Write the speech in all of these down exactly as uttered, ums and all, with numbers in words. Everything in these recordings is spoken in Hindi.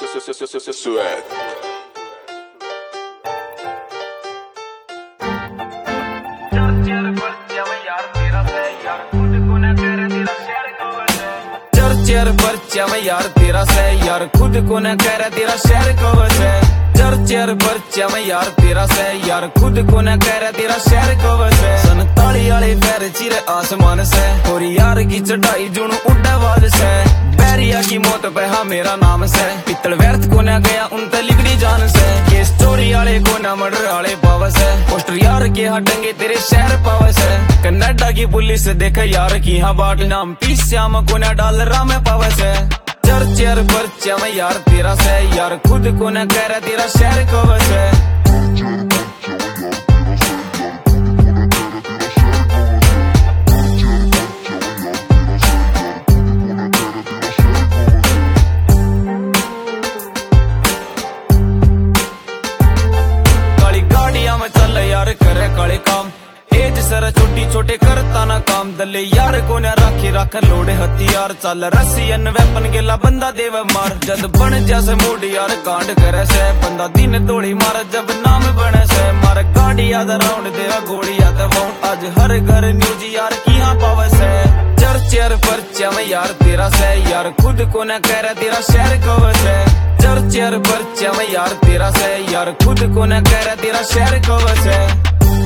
Sweat. चर्चर पर्चा में यार तेरा से यार खुद को न कह रहा तेरा शहर कवर है। चर्चर पर्चा में यार तेरा से यार खुद को न कह रहा तेरा शहर कवर है। संताली वाले पैर चिरे आसमान से और यार की चढ़ाई जुनू उड़ा वाद से। बैरिया की मौत पे हाँ मेरा नाम से पित्तल व्यर्थ को न गया उन ते लिगड़ी जान से। ये स्टोरी वाले को न मर्डर वाले पावस है। पोस्टर यार के हटेंगे तेरे शहर पावस है। कनाडा की पुलिस देखे यार की हाँ बाट नाम पीस श्याम को न डाल राम पावस है। चर्चर पर्चा में यार तेरा से यार खुद को न कह रहा तेरा शहर कवस है। काली गाड़िया में चल यार करे काले काम एज सर छोटी छोटे करता ना काम दले यार को न राखी राख लोड़े हथियार चल रसियन वेपन गेला बंदा देव मार। जद बन जैसे मूड यार कांड करे से बंदा दिन तोड़ी मार जब नाम बने से। मार गाड़ी याद राउंड देवा गोली याद वाउंड आज हर घर न्यूज यार की हाँ पावस है। चर्चर पर्चा में यार तेरा से यार खुद को न कह रहा तेरा शहर कवस है। चर्चर पर्चा में यार तेरा से यार खुद को न कह रहा तेरा शहर कवस है।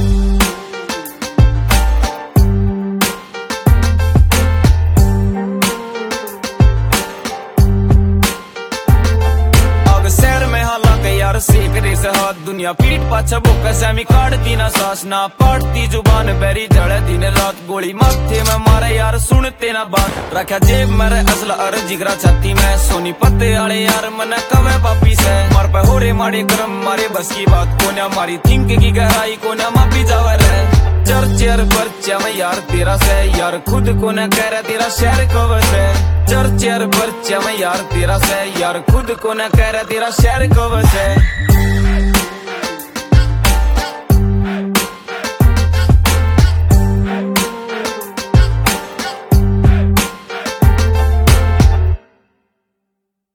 यार सेक रे से हाथ दुनिया पीठ पाछा बोका सैमी काटती ना सांस ना पाटती जुबान बैरी जड़े दिन रात गोली माथे में मारे यार सुनते ना बात रखा जेब मेरे असला अर जिगरा छाती में सोनी पत्ते आले यार मना कवे पापी से। मार पे होरे मारे करम मारे बस की बात को ना मारी थिंक की गहराई को ना मापी जावे रे। चर्चर पर्चा में यार तेरा से यार खुद को न कह रहा तेरा शहर कवस है। चर्चर पर्चा में यार तेरा से यार खुद को न कह रहा तेरा शहर कवस है।